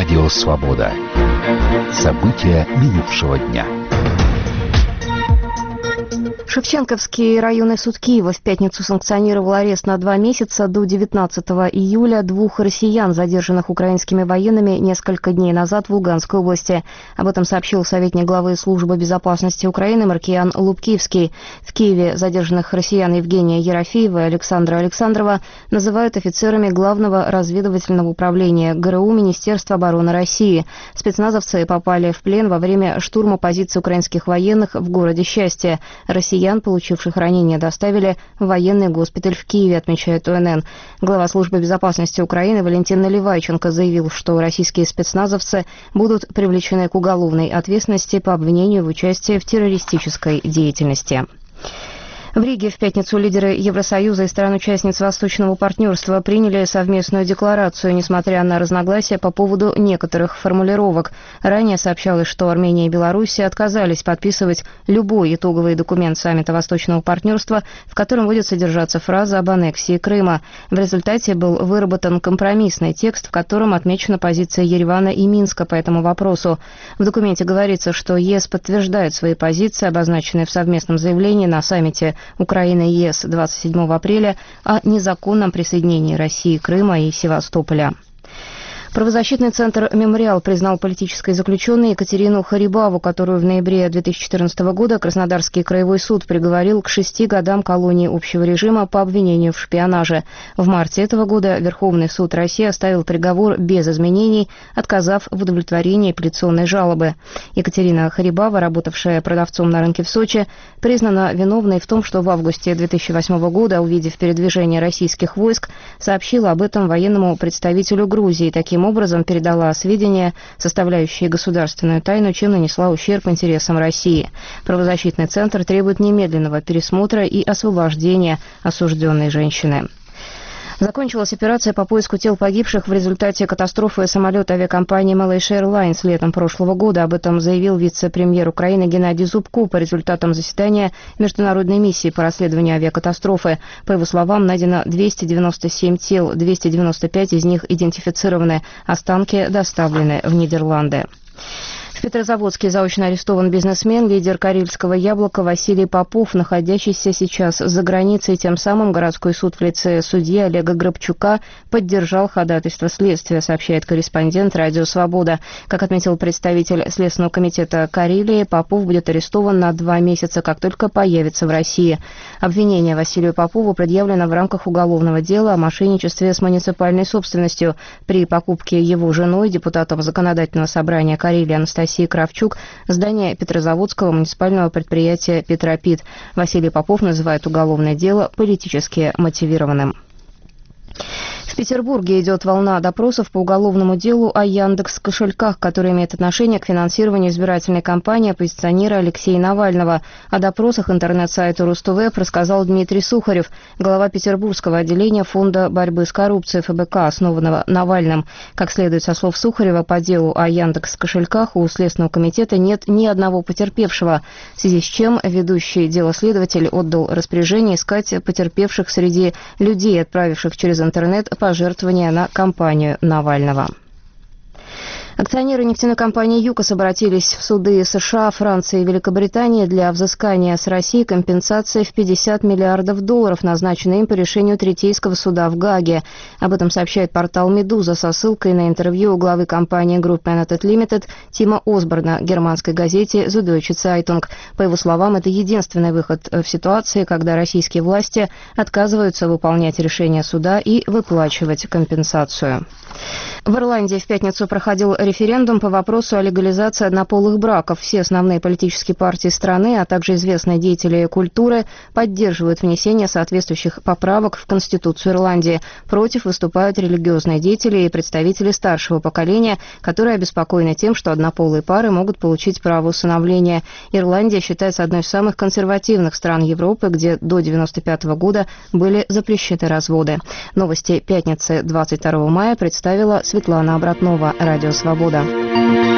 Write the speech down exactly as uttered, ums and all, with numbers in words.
Радио «Свобода». События минувшего дня. Шевченковский районный суд Киева в пятницу санкционировал арест на два месяца до девятнадцатого июля двух россиян, задержанных украинскими военными несколько дней назад в Луганской области. Об этом сообщил советник главы службы безопасности Украины Маркиан Лубкивский. В Киеве задержанных россиян Евгения Ерофеева и Александра Александрова называют офицерами Главного разведывательного управления ГРУ Министерства обороны России. Спецназовцы попали в плен во время штурма позиций украинских военных в городе Счастье. Россиян, получивших ранения, доставили в военный госпиталь в Киеве, отмечает ОНН. Глава службы безопасности Украины Валентин Наливайченко заявил, что российские спецназовцы будут привлечены к уголовной ответственности по обвинению в участии в террористической деятельности. В Риге в пятницу лидеры Евросоюза и стран-участниц Восточного партнерства приняли совместную декларацию, несмотря на разногласия по поводу некоторых формулировок. Ранее сообщалось, что Армения и Беларусь отказались подписывать любой итоговый документ саммита Восточного партнерства, в котором будет содержаться фраза об аннексии Крыма. В результате был выработан компромиссный текст, в котором отмечена позиция Еревана и Минска по этому вопросу. В документе говорится, что ЕС подтверждает свои позиции, обозначенные в совместном заявлении на саммите Украина и ЕС двадцать седьмого апреля о незаконном присоединении России, Крыма и Севастополя. Правозащитный центр «Мемориал» признал политической заключенной Екатерину Харибаву, которую в ноябре две тысячи четырнадцатого года Краснодарский краевой суд приговорил к шести годам колонии общего режима по обвинению в шпионаже. В марте этого года Верховный суд России оставил приговор без изменений, отказав в удовлетворении апелляционной жалобы. Екатерина Харибава, работавшая продавцом на рынке в Сочи, признана виновной в том, что в августе две тысячи восьмого года, увидев передвижение российских войск, сообщила об этом военному представителю Грузии. Таким образом передала сведения, составляющие государственную тайну, чем нанесла ущерб интересам России. Правозащитный центр требует немедленного пересмотра и освобождения осужденной женщины. Закончилась операция по поиску тел погибших в результате катастрофы самолета авиакомпании Malaysia Airlines летом прошлого года. Об этом заявил вице-премьер Украины Геннадий Зубко по результатам заседания международной миссии по расследованию авиакатастрофы. По его словам, найдено двести девяносто семь тел, двести девяносто пять из них идентифицированы, останки доставлены в Нидерланды. В Петрозаводске заочно арестован бизнесмен, лидер Карельского яблока Василий Попов, находящийся сейчас за границей. Тем самым городской суд в лице судьи Олега Грабчука поддержал ходатайство следствия, сообщает корреспондент «Радио Свобода». Как отметил представитель Следственного комитета Карелии, Попов будет арестован на два месяца, как только появится в России. Обвинение Василию Попову предъявлено в рамках уголовного дела о мошенничестве с муниципальной собственностью при покупке его женой, депутатом Законодательного собрания Карелии Анастасией Кравчук, здание Петрозаводского муниципального предприятия «Петропит». Василий Попов называет уголовное дело политически мотивированным. В Петербурге идет волна допросов по уголовному делу о Яндекс.Кошельках, который имеет отношение к финансированию избирательной кампании оппозиционера Алексея Навального. О допросах интернет-сайту Рустовеб рассказал Дмитрий Сухарев, глава Петербургского отделения Фонда борьбы с коррупцией ФБК, основанного Навальным. Как следует со слов Сухарева, по делу о Яндекс.Кошельках у Следственного комитета нет ни одного потерпевшего, в связи с чем ведущий дело следователь отдал распоряжение искать потерпевших среди людей, отправивших через интернет пожертвования на кампанию Навального. Акционеры нефтяной компании «ЮКОС» обратились в суды США, Франции и Великобритании для взыскания с России компенсации в пятьдесят миллиардов долларов, назначенной им по решению Третейского суда в Гааге. Об этом сообщает портал «Медуза» со ссылкой на интервью главы компании Group United Limited Тима Осборна германской газете Süddeutsche Zeitung. По его словам, это единственный выход в ситуации, когда российские власти отказываются выполнять решение суда и выплачивать компенсацию. В Ирландии в пятницу проходил референдум по вопросу о легализации однополых браков. Все основные политические партии страны, а также известные деятели культуры поддерживают внесение соответствующих поправок в Конституцию Ирландии. Против выступают религиозные деятели и представители старшего поколения, которые обеспокоены тем, что однополые пары могут получить право усыновления. Ирландия считается одной из самых консервативных стран Европы, где до девяносто пятого года были запрещены разводы. Новости пятницы двадцать второго мая представила Светлана Обратнова, Радио Свобода.